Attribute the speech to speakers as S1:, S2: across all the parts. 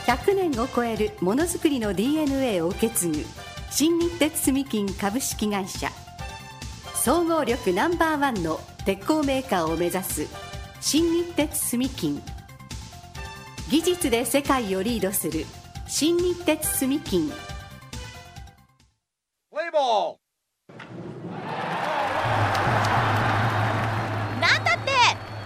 S1: 100年を超えるものづくりの DNA を受け継ぐ新日鉄住金株式会社、総合力ナンバーワンの鉄鋼メーカーを目指す新日鉄住金、技術で世界をリードする新日鉄住金。
S2: プレイボール。
S3: なんだって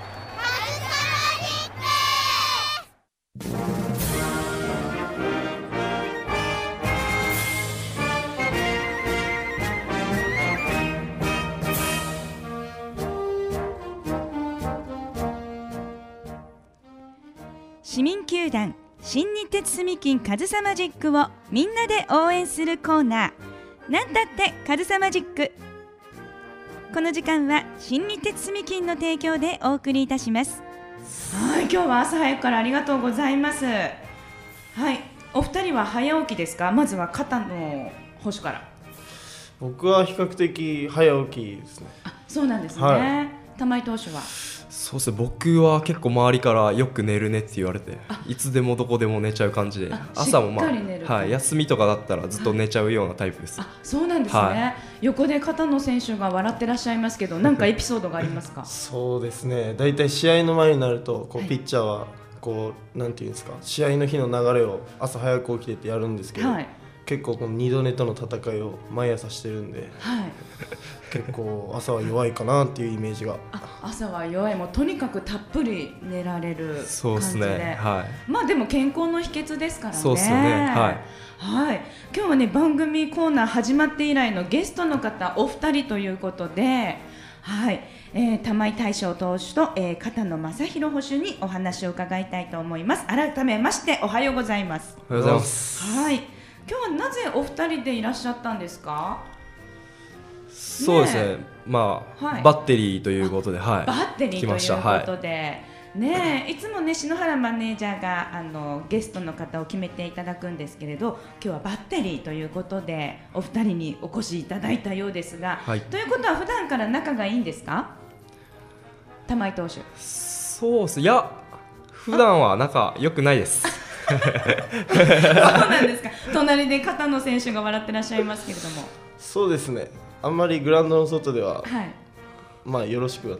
S4: 市民球団新日鉄住金カズサマジックをみんなで応援するコーナー、なんだってカズサマジック。この時間は新日鉄住金の提供でお送りいたします。はい、今日は朝早くからありがとうございます。はい、お二人は早起きですか？まずは片野捕手から。
S5: 僕は比較的早起きですね。
S4: あ、そうなんですね、
S5: はい、
S4: 玉井投手は。
S6: そうですね、僕は結構周りからよく寝るねって言われて、いつでもどこでも寝ちゃう感じで、朝も休みとかだったらずっと寝ちゃうようなタイプです。
S4: あ、そうなんですね、はい、横で片野選手が笑ってらっしゃいますけど、何かエピソードがありますか？
S5: そうですね、だいたい試合の前になるとこうピッチャーはこうなんていうんですか、試合の日の流れを朝早く起きてってやるんですけど、はい、結構この二度寝との戦いを毎朝してるんで、はい、結構朝は弱いかなっていうイメージが。
S4: 朝は弱い、もうとにかくたっぷり寝られる感じで。
S6: そうですね、はい、
S4: まあでも健康の秘訣ですからね。
S6: そうですよね、はい
S4: はい、今日はね、番組コーナー始まって以来のゲストの方お二人ということで、はい、玉井大将投手と、片野正弘捕手にお話を伺いたいと思います。改めましておはようございます。
S6: おはようございます。
S4: はい、今日はなぜお二人でいらっしゃったんですか？
S6: そうですね、まあ、はい、バッテリーということで、はい、
S4: バッテリーということで、はい、ね、いつもね、篠原マネージャーがゲストの方を決めていただくんですけれど、今日はバッテリーということでお二人にお越しいただいたようですが、はい、ということは普段から仲がいいんですか？玉井投手。
S6: そうです、いや普段は仲良くないです
S4: そうなんですか。隣で片野選手が笑ってらっしゃいますけれども。
S5: そうですね、あんまりグラウンドの外では、はい、まあよろしくは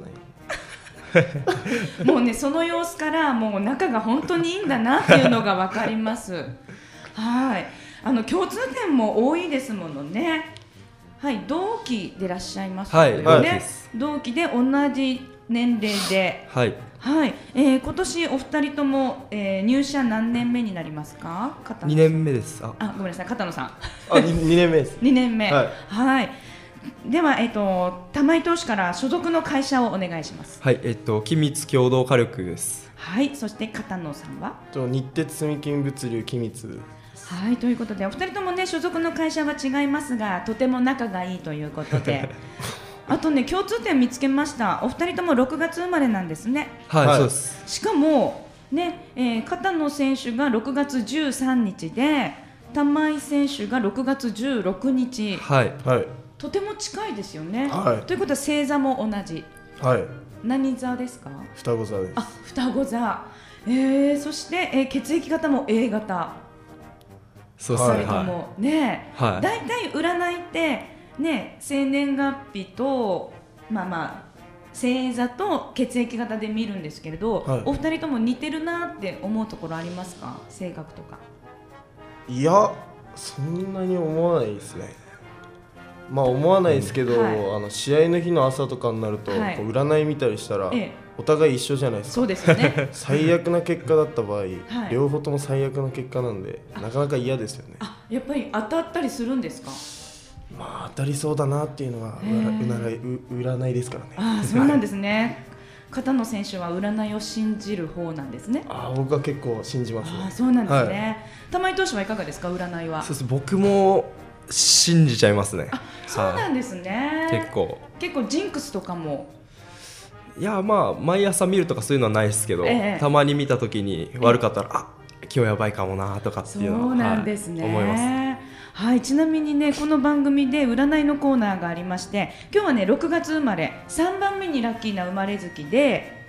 S5: ない
S4: もうね、その様子からもう仲が本当にいいんだなっていうのが分かりますはい、共通点も多いですものね。はい、同期でいらっしゃいますよね、はい、同期で同じ年齢で、はいはい、今年お二人とも、入社何年目になりますか？
S6: 2年目です。
S4: ごめんなさい、片野さん。
S5: 2年目です。
S4: 2年目、
S5: はい、
S4: はい、では、玉井投手から所属の会社をお願いします。
S6: はい、君津共同火力です。
S4: はい、そして片野さんは
S5: 日鉄住金物流君津。
S4: はい、ということでお二人ともね、所属の会社は違いますがとても仲がいいということであとね、共通点見つけました。お二人とも6月生まれなんですね。
S6: はい、そうです。
S4: しかもね、片野選手が6月13日で玉井選手が6月16日、
S6: はいはい、
S4: とても近いですよね、
S5: はい、
S4: ということは星座も同じ、
S5: はい、
S4: 何座ですか？
S5: 双子座です。
S4: あ、双子座、そして、血液型も A 型。
S6: そうですね、
S4: 2人ともね、はい、だいたい占いってね、生年月日と星座と血液型で見るんですけれど、はい、お二人とも似てるなって思うところありますか？性格とか。
S5: いや、そんなに思わないですね。まあ思わないですけど、はい、試合の日の朝とかになると、はい、こう占い見たりしたら、お互い一緒じゃないですか。そうですよね最悪な結果だった場合、はい、両方とも最悪な結果なんで、なかなか嫌ですよね。
S4: やっぱり当たったりするんですか？
S5: まあ当たりそうだなっていうのは占いですからね。
S4: そうなんですね片野選手は占いを信じる方なんですね。
S5: 僕は結構信じますね。
S4: そうなんですね、はい、玉井投手はいかがですか？占いは。
S6: そうです、僕も信じちゃいますね。
S4: そうなんですね、結構ジンクスとかも。
S6: いや、まあ毎朝見るとかそういうのはないですけど、たまに見た時に悪かったら、今日やばいかもなとかっていうのは、
S4: そうなんですね、
S6: 思います。
S4: はい、ちなみにね、この番組で占いのコーナーがありまして、今日はね6月生まれ3番目にラッキーな生まれ月で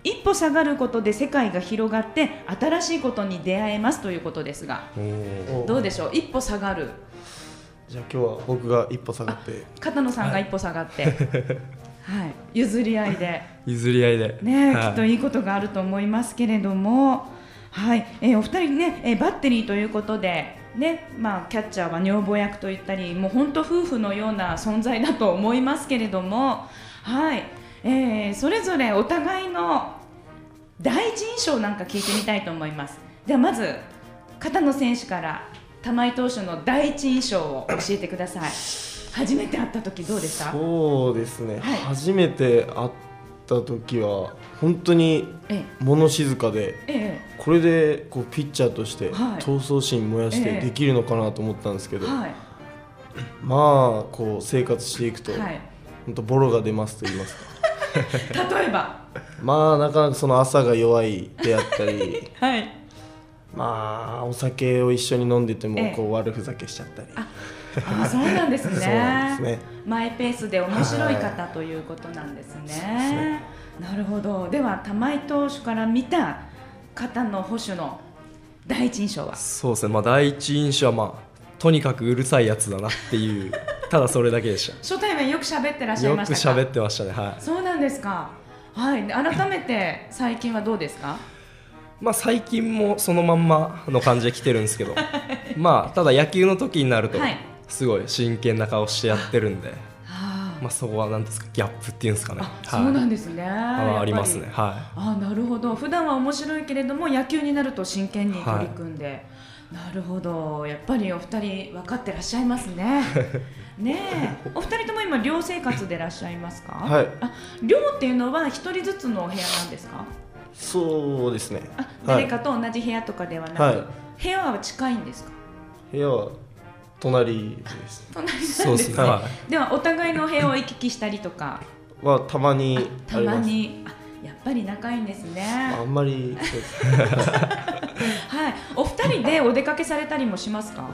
S4: 一歩下がることで世界が広がって新しいことに出会えますということですが、どうでしょう。一歩下がる。
S5: じゃあ今日は僕が一歩下がって
S4: 片野さんが一歩下がって、はい、譲り合いでね、きっといいことがあると思いますけれども、はい、お二人ね、バッテリーということでね、キャッチャーは女房役といったり、もう本当夫婦のような存在だと思いますけれども、はい、それぞれお互いの第一印象なんか聞いてみたいと思います。ではまず片野選手から玉井投手の第一印象を教えてください。初めて会った時どうでした？
S5: そうですね、はい、初めて会った時は本当に物静かで、これでこうピッチャーとして闘争心燃やしてできるのかなと思ったんですけど、こう生活していくと、本当ボロが出ますと言いますか
S4: 例えば
S5: なかなかその朝が弱いであったり、
S4: はい、
S5: お酒を一緒に飲んでてもこう悪ふざけしちゃったり、
S4: そうなんですね。
S5: そうなんですね。
S4: マイペースで面白い方ということなんですね。なるほど。では玉井投手から見た片野捕手の第一印象は？
S6: そうですね、第一印象はとにかくうるさいやつだなっていうただそれだけでした。
S4: 初対面よく喋ってらっしゃいましたか？
S6: よく喋ってましたね。はい。
S4: そうなんですか。はい。改めて最近はどうですか？
S6: 最近もそのまんまの感じで来てるんですけどただ野球の時になるとすごい真剣な顔してやってるんで、そこは何ですか、ギャップっていうんですかね。
S4: そうなんですね。
S6: ありますね。
S4: なるほど。普段は面白いけれども野球になると真剣に取り組んで、なるほど。やっぱりお二人分かってらっしゃいますね。ねえ、お二人とも今寮生活でいらっしゃいますか？
S5: はい。
S4: 寮っていうのは一人ずつのお部屋なんですか？
S5: そうですね。
S4: 誰かと同じ部屋とかではなく、部屋は近いんですか？
S5: 部屋は隣です。
S4: 隣なんですね。ではお互いの部屋を行き来したりとか
S5: はたまにあります。
S4: たまに。やっぱり仲いいんですね。
S5: あんまりそうですね。
S4: はい。お二人でお出かけされたりもしますか？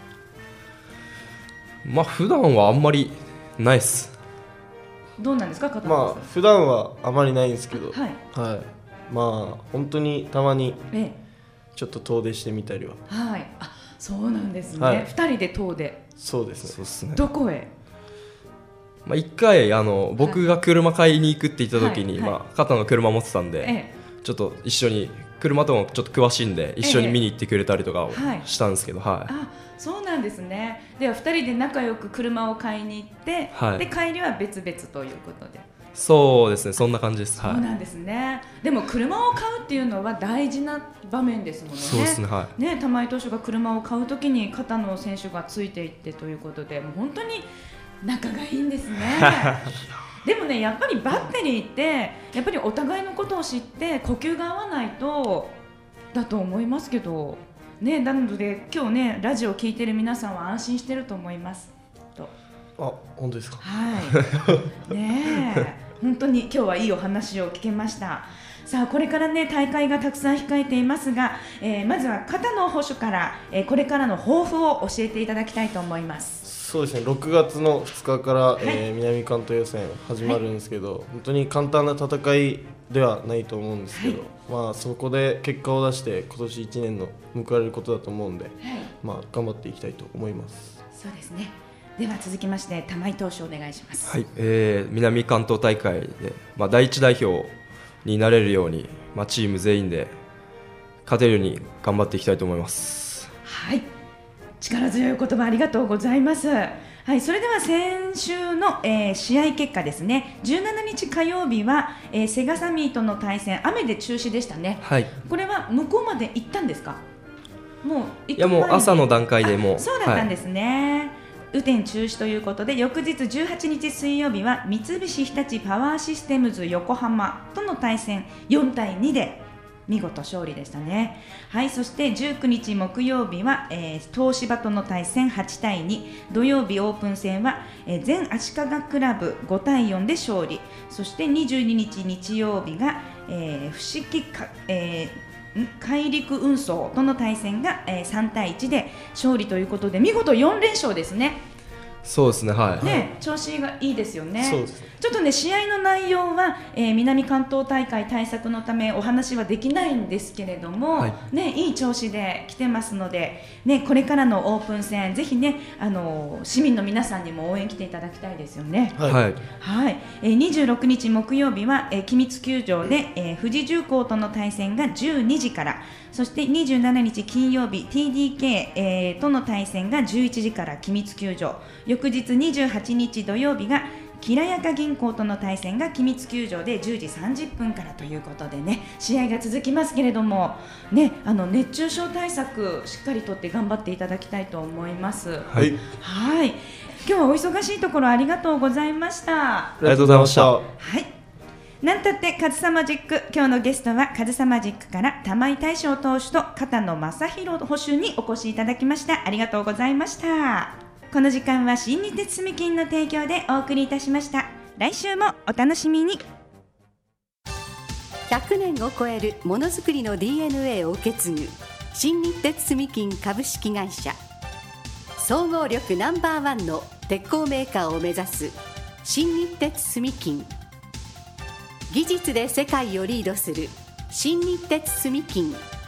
S6: 普段はあんまりないっす。
S4: どうなんですか、片野さん？
S5: 普段はあまりないんですけど、
S4: はい。
S5: 本当にたまにちょっと遠出してみたりは。
S4: はい。そうなんですね。二人で遠出。
S5: そうですね。
S4: どこへ？
S6: 一回僕が車買いに行くって言った時に、片野車持ってたんで、ちょっと一緒に車ともちょっと詳しいんで一緒に見に行ってくれたりとかをしたんですけど、
S4: そうなんですね。では2人で仲良く車を買いに行って、で帰りは別々ということで。
S6: そうですね、そんな感じです。
S4: そうなんですね。でも車を買うっていうのは大事な場面ですもんね。
S6: そうですね。
S4: 玉井投手が車を買うときに片野選手がついていってということで、もう本当に仲がいいんですね。でもね、やっぱりバッテリーってやっぱりお互いのことを知って呼吸が合わないとだと思いますけどね。なので今日ね、ラジオを聞いてる皆さんは安心してると思いますと。
S5: 本当ですか？
S4: はいねえ本当に今日はいいお話を聞けました。さあこれからね、大会がたくさん控えていますが、まずは片野捕手から、これからの抱負を教えていただきたいと思います。
S5: そうですね、6月の2日から、南関東予選始まるんですけど、本当に簡単な戦いではないと思うんですけど、そこで結果を出して今年1年の報われることだと思うんで、頑張っていきたいと思います。
S4: そうですね。では続きまして玉井投手お願いします。
S6: はい。南関東大会で、第一代表になれるように、チーム全員で勝てるように頑張っていきたいと思います。
S4: はい、力強い言葉ありがとうございます。はい、それでは先週の、試合結果ですね。17日火曜日は、セガサミーとの対戦、雨で中止でしたね。
S6: はい。
S4: これは向こうまで行ったんですか？もう
S6: いや、もう朝の段階でもう。
S4: そうだったんですね。雨天中止ということで、翌日18日水曜日は三菱日立パワーシステムズ横浜との対戦4対2で見事勝利でしたね。はい。そして19日木曜日は、東芝との対戦8対2、土曜日オープン戦は、全足利クラブ5対4で勝利。そして22日日曜日が、伏木海陸運送との対戦が、3対1で勝利ということで、見事4連勝ですね。
S6: そうですね、はい、
S4: ね、調子がいいですよね。
S5: そうですね。
S4: ちょっとね、試合の内容は、南関東大会対策のためお話はできないんですけれども、ね、いい調子で来てますので、ね、これからのオープン戦ぜひね、市民の皆さんにも応援来ていただきたいですよね。
S6: はい、
S4: はい、26日木曜日は、君津球場で、富士重工との対戦が12時から、そして27日金曜日 TDK、との対戦が11時から君津球場、翌日28日土曜日がきらやか銀行との対戦が君津球場で10時30分からということでね、試合が続きますけれども、ね、熱中症対策しっかりとって頑張っていただきたいと思います。
S5: はい、
S4: はい、今日はお忙しいところありがとうございました。
S5: ありがとうございました。
S4: はい、なんたってカズサマジック、今日のゲストはカズサマジックから玉井大将投手と片野正弘捕手にお越しいただきました。ありがとうございました。この時間は新日鉄住金の提供でお送りいたしました。来週もお楽しみに。
S1: 100年を超えるものづくりの DNA を受け継ぐ新日鉄住金株式会社、総合力No.1の鉄鋼メーカーを目指す新日鉄住金、技術で世界をリードする新日鉄住金